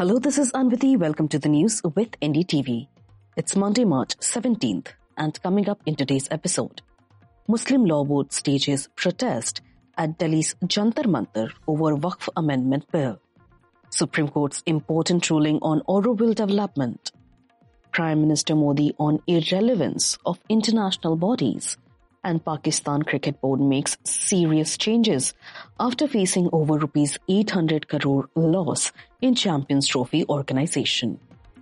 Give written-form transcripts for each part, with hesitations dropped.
Hello, this is Anviti. Welcome to the news with NDTV. It's Monday, March 17th, and coming up in today's episode, Muslim Law Board stages protest at Delhi's Jantar Mantar over Waqf Amendment Bill. Supreme Court's important ruling on Auroville development. Prime Minister Modi on irrelevance of international bodies. And Pakistan Cricket Board makes serious changes after facing over rupees 800 crore loss in Champions Trophy organization.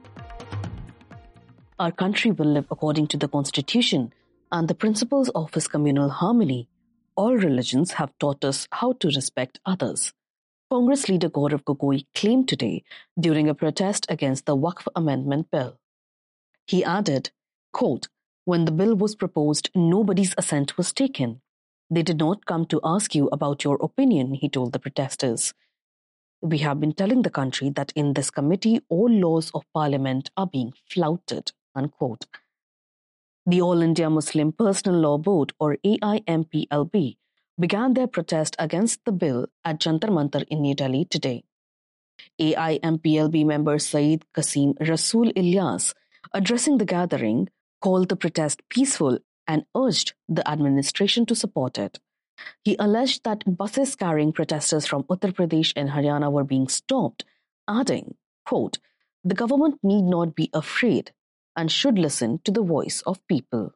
Our country will live according to the Constitution and the principles of its communal harmony. All religions have taught us how to respect others. Congress leader Gaurav Gogoi claimed today during a protest against the Waqf Amendment Bill. He added, quote, "When the bill was proposed, nobody's assent was taken. They did not come to ask you about your opinion," he told the protesters. "We have been telling the country that in this committee, all laws of parliament are being flouted," unquote. The All India Muslim Personal Law Board, or AIMPLB, began their protest against the bill at Jantar Mantar in New Delhi today. AIMPLB member Saeed Qasim Rasool Ilyas, addressing the gathering, called the protest peaceful and urged the administration to support it. He alleged that buses carrying protesters from Uttar Pradesh and Haryana were being stopped, adding, quote, "The government need not be afraid and should listen to the voice of people."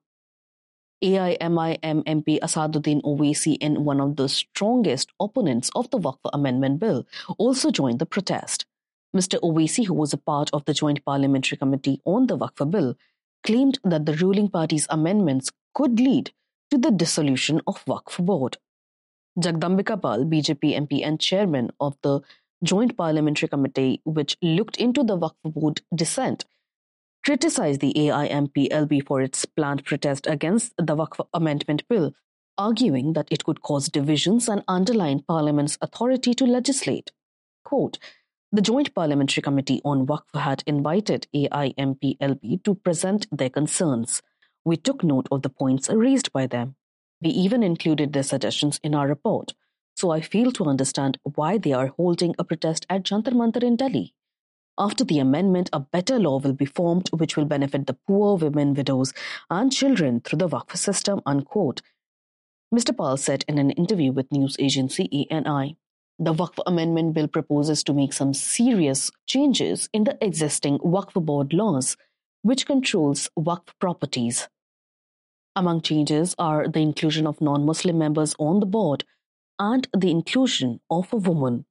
AIMIM MP Asaduddin Owaisi, and one of the strongest opponents of the Waqf Amendment Bill, also joined the protest. Mr. Owaisi, who was a part of the Joint Parliamentary Committee on the Waqf Bill, claimed that the ruling party's amendments could lead to the dissolution of Waqf Board. Jagdambika Pal, BJP MP and chairman of the Joint Parliamentary Committee which looked into the Waqf Board dissent, criticized the AIMPLB for its planned protest against the Waqf Amendment Bill, arguing that it could cause divisions and undermine Parliament's authority to legislate. Quote, "The Joint Parliamentary Committee on Waqf had invited AIMPLB to present their concerns. We took note of the points raised by them. We even included their suggestions in our report. So I fail to understand why they are holding a protest at Jantar Mantar in Delhi. After the amendment, a better law will be formed which will benefit the poor, women, widows and children through the Waqf system," unquote. Mr. Pal said in an interview with news agency ANI. The Waqf Amendment Bill proposes to make some serious changes in the existing Waqf Board laws, which controls Waqf properties. Among changes are the inclusion of non-Muslim members on the board and the inclusion of a woman.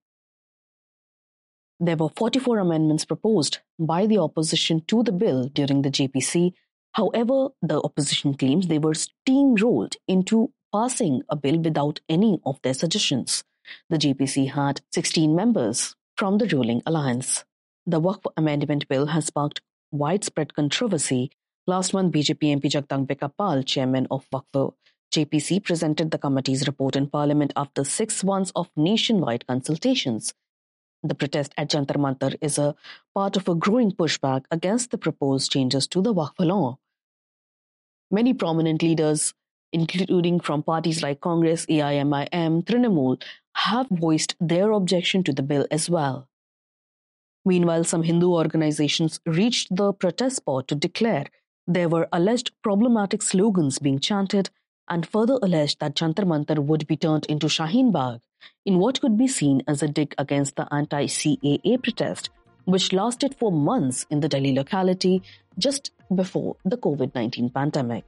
There were 44 amendments proposed by the opposition to the bill during the JPC. However, the opposition claims they were steamrolled into passing a bill without any of their suggestions. The JPC had 16 members from the ruling alliance. The Waqf Amendment Bill has sparked widespread controversy. Last month, BJP MP Jagdambika Pal, chairman of Waqf JPC, presented the committee's report in Parliament after 6 months of nationwide consultations. The protest at Jantar Mantar is a part of a growing pushback against the proposed changes to the Waqf law. Many prominent leaders, including from parties like Congress, AIMIM, Trinamool, have voiced their objection to the bill as well. Meanwhile, some Hindu organizations reached the protest spot to declare there were alleged problematic slogans being chanted and further alleged that Jantar Mantar would be turned into Shaheen Bagh in what could be seen as a dig against the anti-CAA protest, which lasted for months in the Delhi locality just before the COVID-19 pandemic.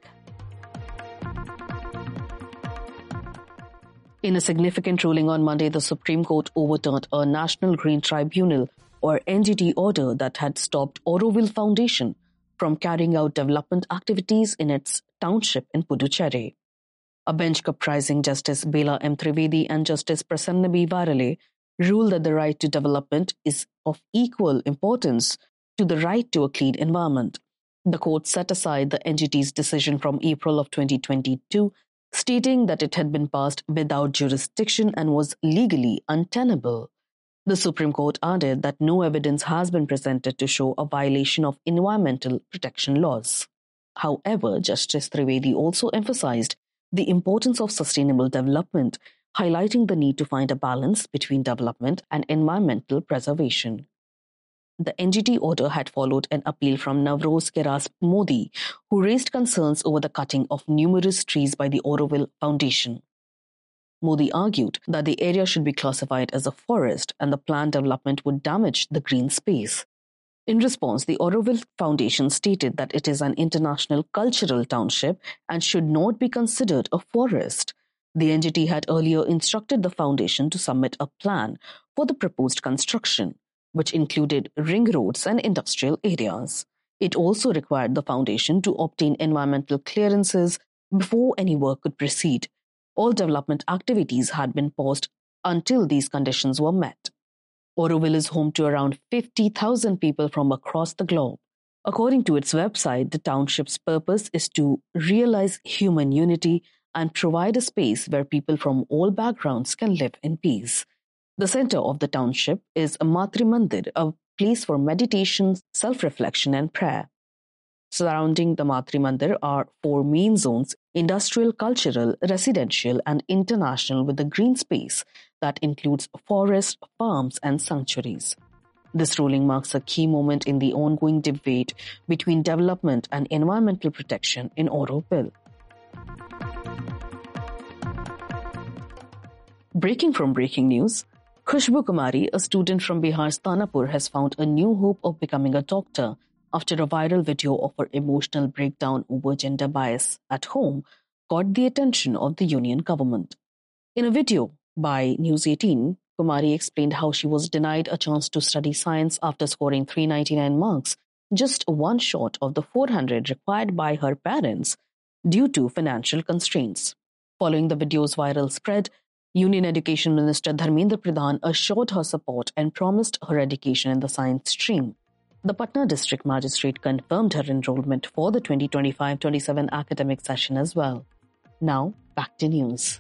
In a significant ruling on Monday, the Supreme Court overturned a National Green Tribunal, or NGT, order that had stopped Auroville Foundation from carrying out development activities in its township in Puducherry. A bench comprising Justice Bela M. Trivedi and Justice Prasanna B. Varale ruled that the right to development is of equal importance to the right to a clean environment. The court set aside the NGT's decision from April of 2022, stating that it had been passed without jurisdiction and was legally untenable. The Supreme Court added that no evidence has been presented to show a violation of environmental protection laws. However, Justice Trivedi also emphasized the importance of sustainable development, highlighting the need to find a balance between development and environmental preservation. the NGT order had followed an appeal from Navroz Keras Modi, who raised concerns over the cutting of numerous trees by the Auroville Foundation. Modi argued that the area should be classified as a forest and the planned development would damage the green space. In response, the Auroville Foundation stated that it is an international cultural township and should not be considered a forest. The NGT had earlier instructed the foundation to submit a plan for the proposed construction, which included ring roads and industrial areas. It also required the foundation to obtain environmental clearances before any work could proceed. All development activities had been paused until these conditions were met. Auroville is home to around 50,000 people from across the globe. According to its website, the township's purpose is to realize human unity and provide a space where people from all backgrounds can live in peace. The center of the township is a Matri Mandir, a place for meditation, self-reflection and prayer. Surrounding the Matri Mandir are 4 main zones: industrial, cultural, residential and international, with a green space that includes forests, farms and sanctuaries. This ruling marks a key moment in the ongoing debate between development and environmental protection in Auroville. Breaking from breaking news, Khushbu Kumari, a student from Bihar's Tanapur, has found a new hope of becoming a doctor after a viral video of her emotional breakdown over gender bias at home caught the attention of the union government. In a video by News 18, Kumari explained how she was denied a chance to study science after scoring 399 marks, just one short of the 400 required by her parents, due to financial constraints. Following the video's viral spread, Union Education Minister Dharmendra Pradhan assured her support and promised her education in the science stream. The Patna District Magistrate confirmed her enrollment for the 2025-27 academic session as well. Now, back to news.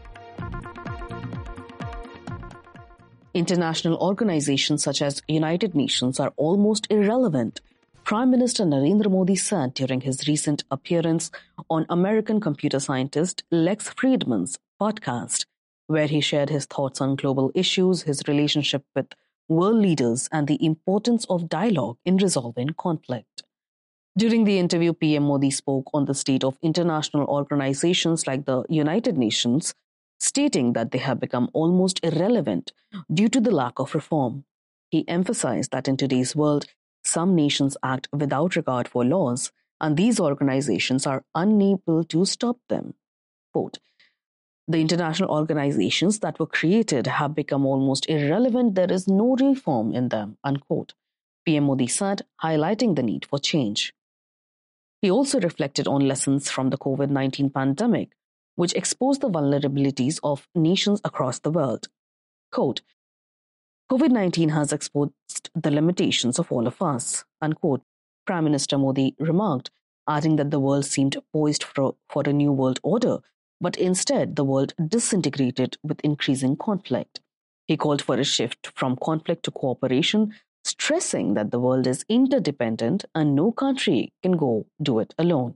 International organizations such as United Nations are almost irrelevant, Prime Minister Narendra Modi said during his recent appearance on American computer scientist Lex Fridman's podcast, where he shared his thoughts on global issues, his relationship with world leaders, and the importance of dialogue in resolving conflict. During the interview, PM Modi spoke on the state of international organizations like the United Nations, stating that they have become almost irrelevant due to the lack of reform. He emphasized that in today's world, some nations act without regard for laws, and these organizations are unable to stop them. Quote, "The international organizations that were created have become almost irrelevant. There is no reform in them," unquote, PM Modi said, highlighting the need for change. He also reflected on lessons from the COVID-19 pandemic, which exposed the vulnerabilities of nations across the world. Quote, "COVID-19 has exposed the limitations of all of us," unquote, Prime Minister Modi remarked, adding that the world seemed poised for a new world order, but instead the world disintegrated with increasing conflict. He called for a shift from conflict to cooperation, stressing that the world is interdependent and no country can go do it alone.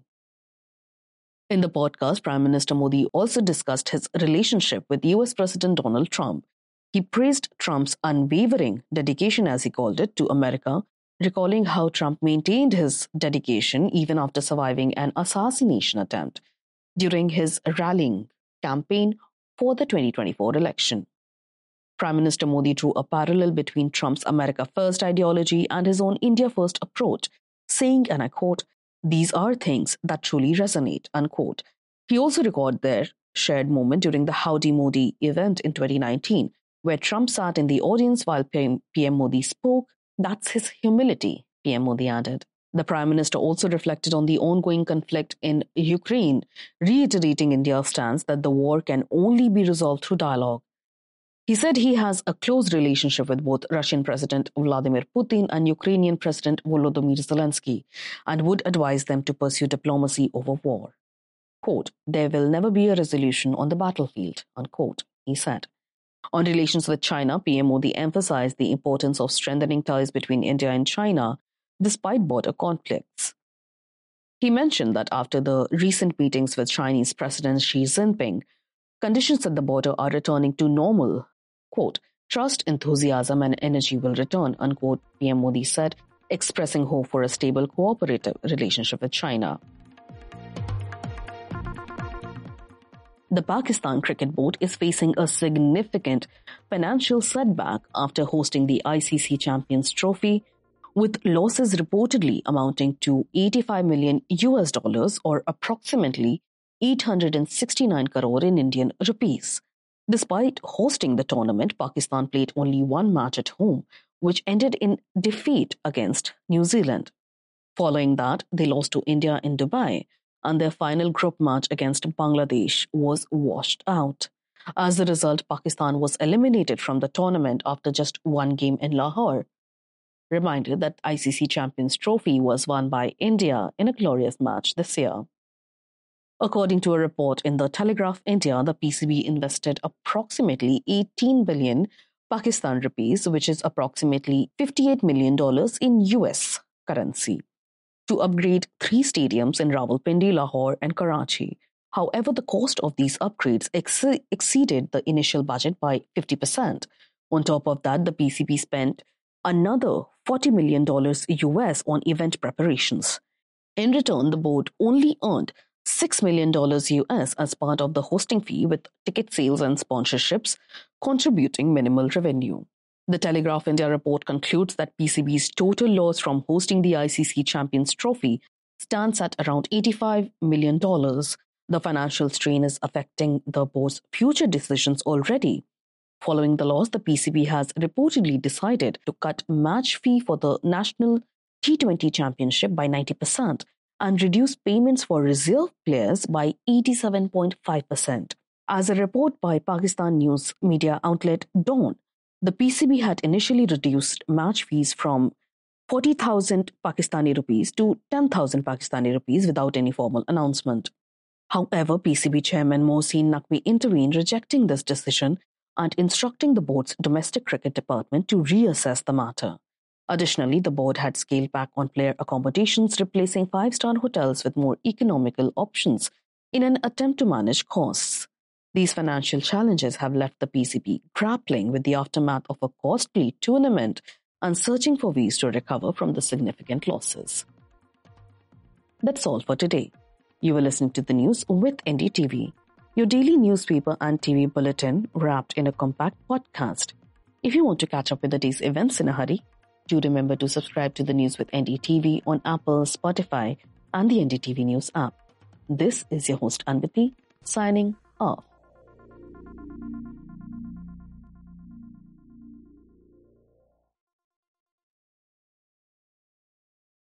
In the podcast, Prime Minister Modi also discussed his relationship with US President Donald Trump. He praised Trump's unwavering dedication, as he called it, to America, recalling how Trump maintained his dedication even after surviving an assassination attempt during his rallying campaign for the 2024 election. Prime Minister Modi drew a parallel between Trump's America First ideology and his own India First approach, saying, and I quote, "These are things that truly resonate," unquote. He also recalled their shared moment during the Howdy Modi event in 2019, where Trump sat in the audience while PM Modi spoke. "That's his humility," PM Modi added. The Prime Minister also reflected on the ongoing conflict in Ukraine, reiterating India's stance that the war can only be resolved through dialogue. He said he has a close relationship with both Russian President Vladimir Putin and Ukrainian President Volodymyr Zelensky, and would advise them to pursue diplomacy over war. Quote, "There will never be a resolution on the battlefield," unquote, he said. On relations with China, PM Modi emphasized the importance of strengthening ties between India and China despite border conflicts. He mentioned that after the recent meetings with Chinese President Xi Jinping, conditions at the border are returning to normal. Quote, Trust, enthusiasm and energy will return, unquote, PM Modi said, expressing hope for a stable, cooperative relationship with China. The Pakistan Cricket Board is facing a significant financial setback after hosting the ICC Champions Trophy, with losses reportedly amounting to $85 million or approximately 869 crore in Indian rupees. Despite hosting the tournament, Pakistan played only one match at home, which ended in defeat against New Zealand. Following that, they lost to India in Dubai, and their final group match against Bangladesh was washed out. As a result, Pakistan was eliminated from the tournament after just one game in Lahore. Reminded that ICC Champions Trophy was won by India in a glorious match this year. According to a report in the Telegraph India, the PCB invested approximately 18 billion Pakistan rupees, which is approximately $58 million in US currency, to upgrade 3 stadiums in Rawalpindi, Lahore and Karachi. However, the cost of these upgrades exceeded the initial budget by 50%. On top of that, the PCB spent another $40 million US on event preparations. In return, the board only earned $6 million US as part of the hosting fee, with ticket sales and sponsorships contributing minimal revenue. The Telegraph India report concludes that PCB's total loss from hosting the ICC Champions Trophy stands at around $85 million. The financial strain is affecting the board's future decisions already. Following the loss, the PCB has reportedly decided to cut match fee for the National T20 Championship by 90% and reduce payments for reserve players by 87.5%. As a report by Pakistan news media outlet Dawn, the PCB had initially reduced match fees from 40,000 Pakistani rupees to 10,000 Pakistani rupees without any formal announcement. However, PCB chairman Mohsin Naqvi intervened, rejecting this decision and instructing the board's domestic cricket department to reassess the matter. Additionally, the board had scaled back on player accommodations, replacing 5-star hotels with more economical options in an attempt to manage costs. These financial challenges have left the PCB grappling with the aftermath of a costly tournament and searching for ways to recover from the significant losses. That's all for today. You were listening to the news with NDTV, your daily newspaper and TV bulletin wrapped in a compact podcast. If you want to catch up with the day's events in a hurry, do remember to subscribe to the news with NDTV on Apple, Spotify, and the NDTV News app. This is your host Anviti, signing off.